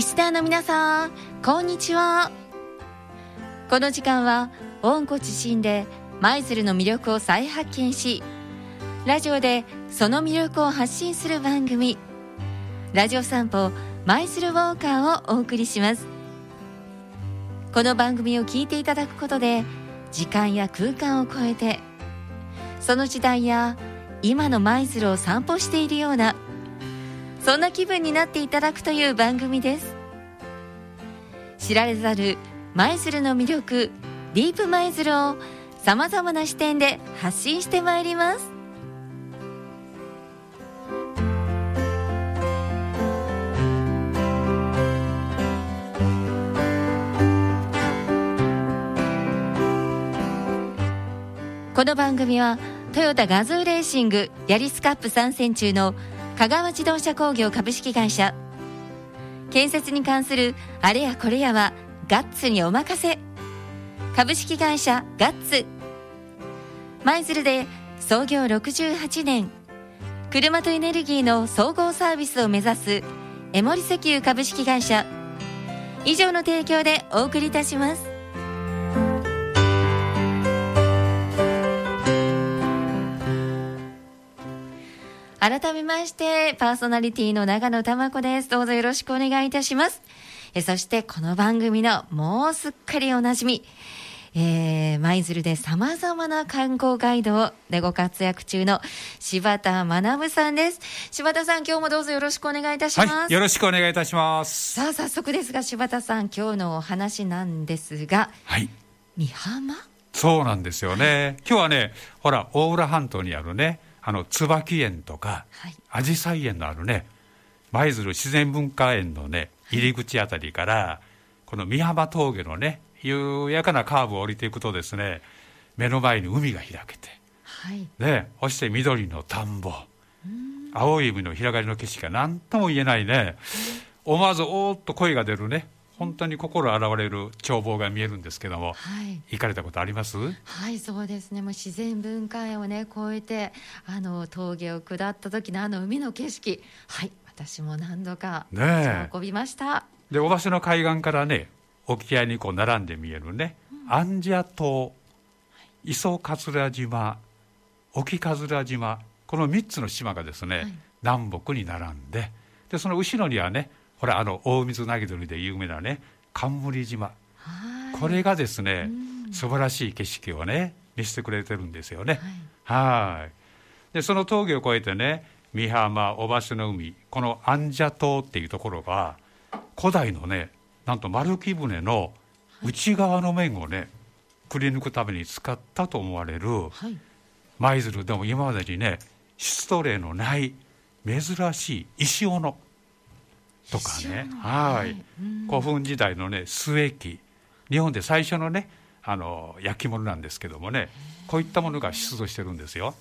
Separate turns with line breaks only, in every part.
スナーの皆さん、こんにちは。この時間は温故知新で舞鶴の魅力を再発見し、ラジオでその魅力を発信する番組、ラジオ散歩舞鶴ウォーカーをお送りします。この番組を聞いていただくことで、時間や空間を超えて、その時代や今の舞鶴を散歩しているような、そんな気分になっていただくという番組です。知られざる舞鶴の魅力、ディープ舞鶴をさまざまな視点で発信してまいります。この番組はトヨタガズーレーシングヤリスカップ参戦中の香川自動車工業株式会社、建設に関するあれやこれやはガッツにお任せ株式会社ガッツ、舞鶴で創業68年、車とエネルギーの総合サービスを目指す江森石油株式会社、以上の提供でお送りいたします。改めましてパーソナリティの長野玉子です。どうぞよろしくお願いいたします。そしてこの番組のもうすっかりおなじみ、舞鶴でさまざまな観光ガイドでご活躍中の柴田学さんです。柴田さん、今日もどうぞよろしくお願いいたします。
はい、よろしくお願いいたします。
さあ早速ですが、柴田さん、今日のお話なんですが、
はい、
美浜、
そうなんですよね。今日はね、ほら大浦半島にあるね、椿園とか紫陽花園のあるね、舞鶴自然文化園のね入り口あたりから、この美浜峠のね緩やかなカーブを降りていくとですね、目の前に海が開けて、ね、そして緑の田んぼ、青い海の広がりの景色が何とも言えないね、思わずおーっと声が出るね、本当に心洗われる眺望が見えるんですけども、行かれたことあります？
はい、そうですね。もう自然文化園をね越えて峠を下った時の海の景色、はい、私も何度か運びました。
で、小橋の海岸からね、沖合にこう並んで見えるね、安社島、磯桂島、沖桂島、この3つの島がですね、南北に並んで、でその後ろにはね、ほら大水投げ鳥で有名なね冠島、これがですね、素晴らしい景色をね見せてくれてるんですよね。でその峠を越えてね、美浜、小橋の海、この安社島っていうところが古代のね、なんと丸木舟の内側の面をねくり抜くために使ったと思われる、舞鶴でも今までにね出土例のない珍しい石斧とかね、古墳時代のね末期、日本で最初のね焼き物なんですけどもね、こういったものが出土してるんですよ。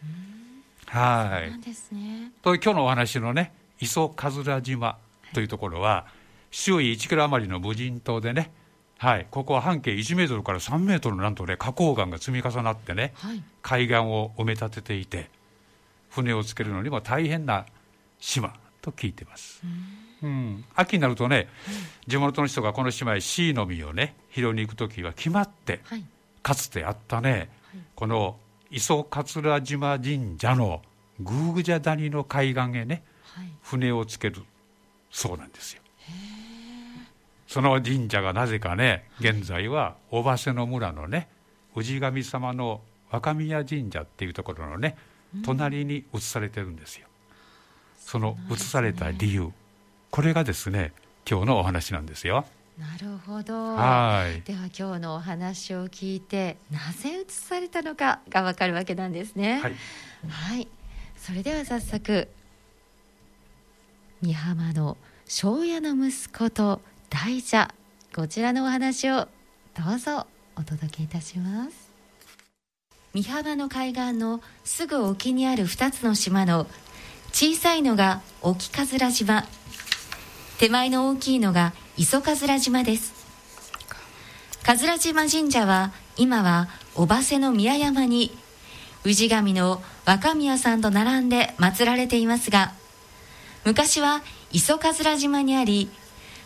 なんですね。
と今日のお話のね磯桂島というところは、周囲1キロ余りの無人島でね、ここは半径1メートルから3メートルなんとね花崗岩が積み重なってね、海岸を埋め立てていて、船をつけるのにも大変な島と聞いてます。秋になるとね、地元の人がこの島へ椎の実をね拾いに行くときは決まって、かつてあったね、この磯桂島神社の宮社谷の海岸へね、船をつけるそうなんですよ。その神社がなぜかね、現在は尾鷲の村のね氏神様の若宮神社っていうところのね隣に移されてるんですよ。その移された理由、これがですね今日のお話なんですよ。
なるほど。では今日のお話を聞いて、なぜ移されたのかが分かるわけなんですね。それでは早速、美浜の庄屋の息子と大蛇、こちらのお話をどうぞお届けいたします。美浜の海岸のすぐ沖にある2つの島の小さいのが沖桂島、手前の大きいのが磯桂島です。桂島神社は今は尾鷲の宮山に氏神の若宮さんと並んで祀られていますが、昔は磯桂島にあり、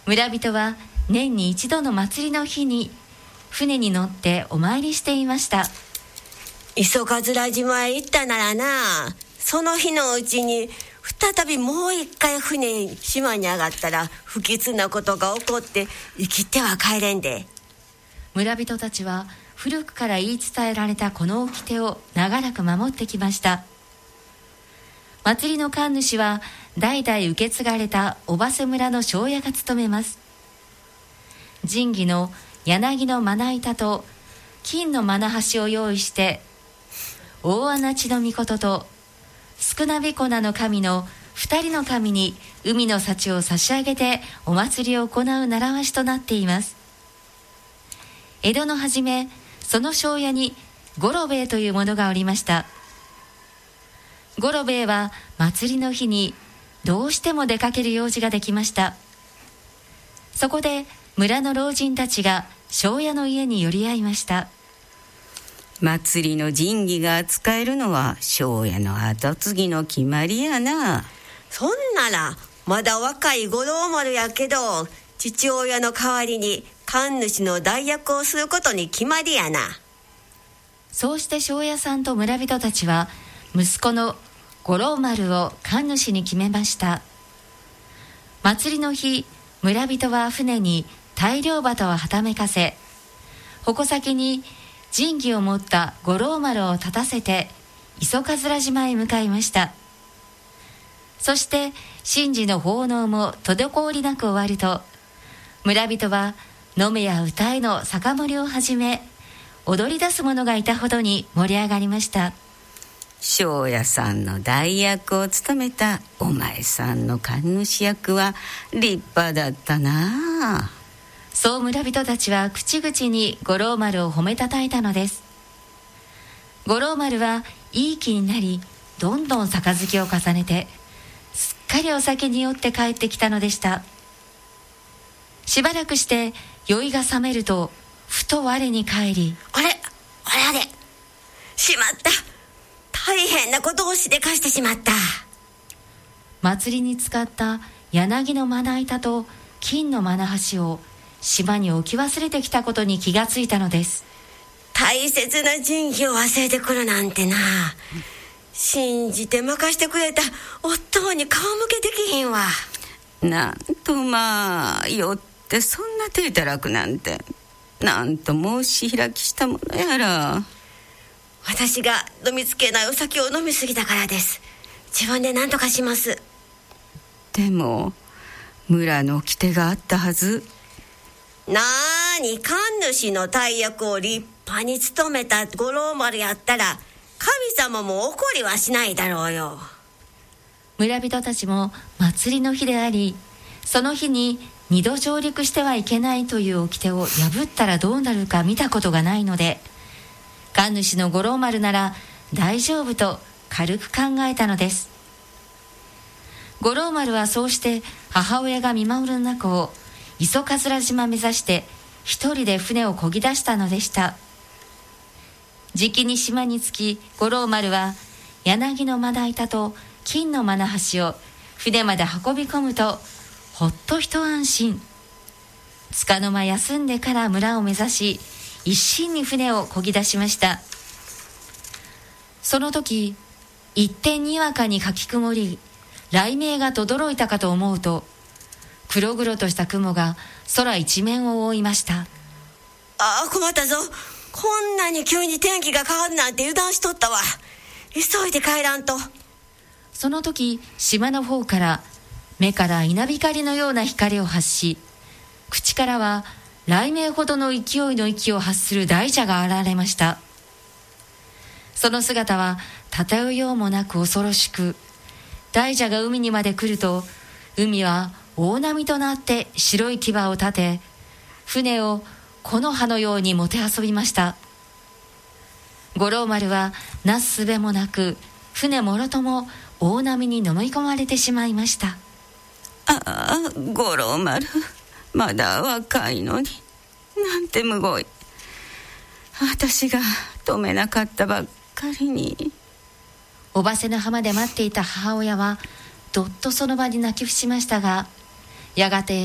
村人は年に一度の祭りの日に船に乗ってお参りしていました。
磯桂島へ行ったならな、その日のうちに再びもう一回船に島に上がったら不吉なことが起こって生きては帰れんで。
村人たちは古くから言い伝えられたこの掟を長らく守ってきました。祭りの神主は代々受け継がれた尾鷲村の庄屋が務めます。神器の柳のまな板と金のまな箸を用意して、大穴地の御事と少なびこなの神の2人の神に海の幸を差し上げてお祭りを行う習わしとなっています。江戸の初め、その庄屋に五郎兵衛という者がおりました。五郎兵衛は祭りの日にどうしても出かける用事ができました。そこで村の老人たちが庄屋の家に寄り合いました。
祭りの神器が扱えるのは庄屋の後継ぎの決まりやな。
そんならまだ若い五郎丸やけど、父親の代わりに神主の代役をすることに決まりやな。
そうして庄屋さんと村人たちは息子の五郎丸を神主に決めました。祭りの日、村人は船に大漁旗をはためかせ、矛先に神器を持った五郎丸を立たせて磯桂島へ向かいました。そして神事の奉納も滞りなく終わると、村人は飲めや歌えの酒盛りをはじめ、踊り出す者がいたほどに盛り上がりました。
庄屋さんの代役を務めたお前さんの神主役は立派だったな。
そう村人たちは口々に五郎丸を褒めたたえたのです。五郎丸はいい気になり、どんどん杯を重ねて、すっかりお酒に酔って帰ってきたのでした。しばらくして酔いが覚めると、ふと我に返り、
あれしまった、大変なことをしでかしてしまった。
祭りに使った柳のまな板と金のまな箸を島に置き忘れてきたことに気がついたのです。
大切な神器を忘れてくるなんてな。信じて任してくれた夫に顔向けできひんわ。
なんとまあ酔ってそんな手たらくなんて、なんと申し開きしたものやら。
私が飲みつけないお酒を飲みすぎたからです。自分で何とかします。
でも村の掟があったはず。
なーに、神主の大役を立派に務めた五郎丸やったら神様も怒りはしないだろうよ。
村人たちも祭りの日であり、その日に二度上陸してはいけないという掟を破ったらどうなるか見たことがないので、神主の五郎丸なら大丈夫と軽く考えたのです。五郎丸はそうして母親が見守る中を磯桂島目指して一人で船を漕ぎ出したのでした。じきに島に着き、五郎丸は柳のまな板と金のまな箸を船まで運び込むと、ほっと一安心。束の間休んでから村を目指し、一心に船を漕ぎ出しました。その時、一点にわかにかき曇り、雷鳴が轟いたかと思うと、黒々とした雲が空一面を覆いました。
ああ、困ったぞ。こんなに急に天気が変わるなんて油断しとったわ。急いで帰らんと。
その時、島の方から目から稲光のような光を発し、口からは雷鳴ほどの勢いの息を発する大蛇が現れました。その姿は漂うようもなく恐ろしく、大蛇が海にまで来ると、海は大波となって白い牙を立て、船を木の葉のようにもてあそびました。五郎丸はなすすべもなく、船もろとも大波に飲み込まれてしまいました。
ああ、五郎丸、まだ若いのに、なんてむごい。私が止めなかったばっかりに。
尾鷲の浜で待っていた母親はどっとその場に泣き伏しましたが、やがて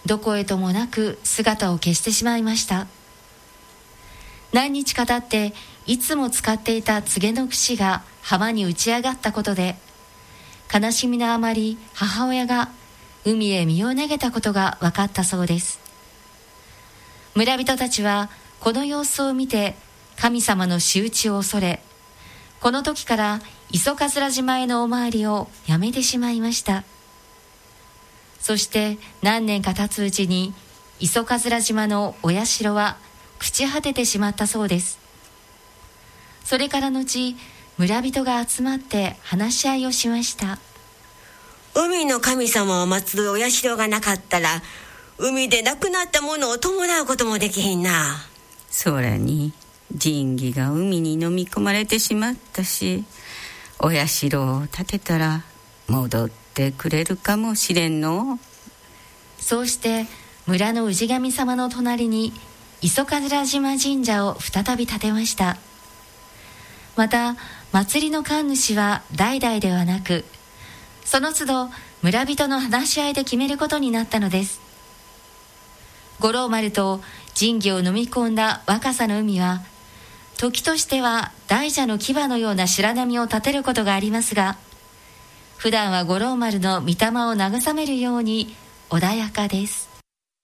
どこへともなく姿を消してしまいました。何日か経っていつも使っていた柘植の櫛が浜に打ち上がったことで、悲しみのあまり母親が海へ身を投げたことが分かったそうです。村人たちはこの様子を見て神様の仕打ちを恐れ、この時から磯桂島へのお参りをやめてしまいました。そして何年か経つうちに磯桂島のお社は朽ち果ててしまったそうです。それから後、村人が集まって話し合いをしました。
海の神様を祀るお社がなかったら、海で亡くなったものを弔うこともできひんな。
それに神器が海に飲み込まれてしまったし、お社を建てたら戻ってくれるかもしれんの。
そうして村の氏神様の隣に磯桂島神社を再び建てました。また祭りの神主は代々ではなく、その都度村人の話し合いで決めることになったのです。五郎丸と神器を飲み込んだ若狭の海は、時としては大蛇の牙のような白波を立てることがありますが、普段は五郎丸の御霊を慰めるように穏やかです。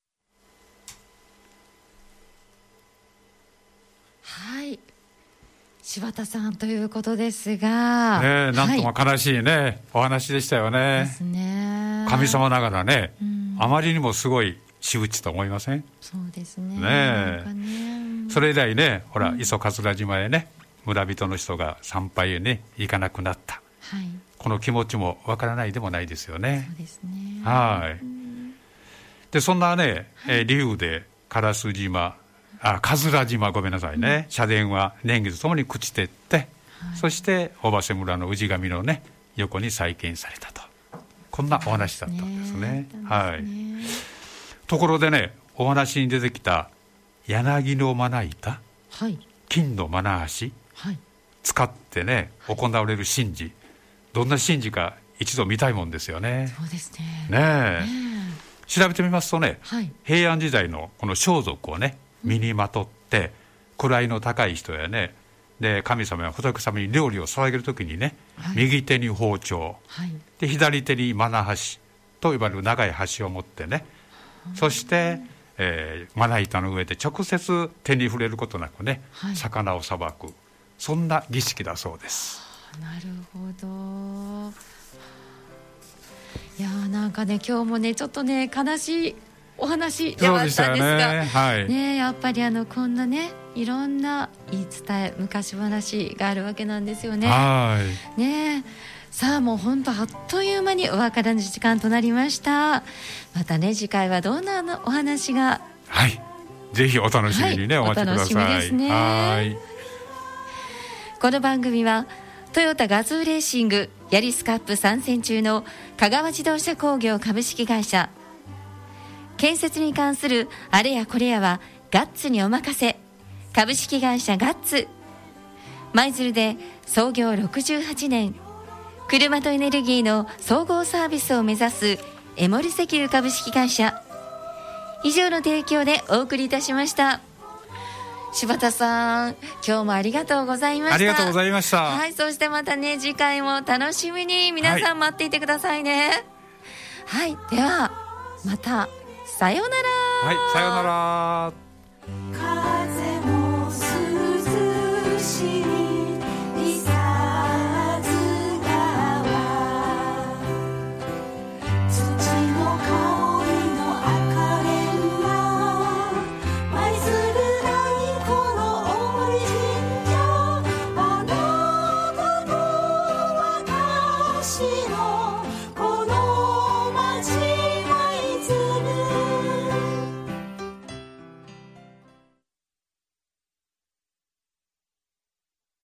はい、柴田さんということですが、
ね、なんとも悲しいね、お話でしたよね。
ですね。
神様ながらね、あまりにもすごい仕打ちと思いません？
そうですね。
ねえ、それ以来ね、ほら、磯桂島へね、村人の人が参拝へね行かなくなった、はい、この気持ちもわからないでもないですよね。
そうですね。
はい。でそんなね、理由で烏島、桂島、ごめんなさいね、社殿は年月ともに朽ちていって、はい、そして尾鷲村の氏神のね横に再建されたと、こんなお話だったんですね。はい。ところでね、お話に出てきた柳のまな板、はい、金のまな箸、はい、使ってね行われる神事、どんな神事か一度見たいもんですよね。
そうですね。
ねえ、調べてみますとね、はい、平安時代のこの装束をね身にまとって、位の高い人やね、で神様や仏様に料理を捧げるときにね、はい、右手に包丁、はい、で左手にまな箸と呼ばれる長い箸を持ってね、そして、まな板の上で直接手に触れることなくね、はい、魚をさばく、そんな儀式だそうです。
なるほど。いやなんかね、今日もねちょっとね悲しいお話ではあったんですが、はいね、やっぱりこんなねいろんな言い伝え、昔話があるわけなんですよね。はいね。さあもう本当あっという間にお別れの時間となりました。またね次回はどんなお話が、
はい、ぜひお楽しみにね、はい、お待ちください。
お楽しみですね。はい。この番組はトヨタガズーレーシングヤリスカップ参戦中の香川自動車工業株式会社、建設に関するあれやこれやはガッツにお任せ株式会社ガッツ、舞鶴で創業68年、車とエネルギーの総合サービスを目指すエモリ石油株式会社、以上の提供でお送りいたしました。柴田さん、今日もありがとうございました。
ありがとうございました。
はい、そしてまたね次回も楽しみに皆さん待っていてくださいね。はい、ではまたさようなら。
はい、さようなら。
風も涼しい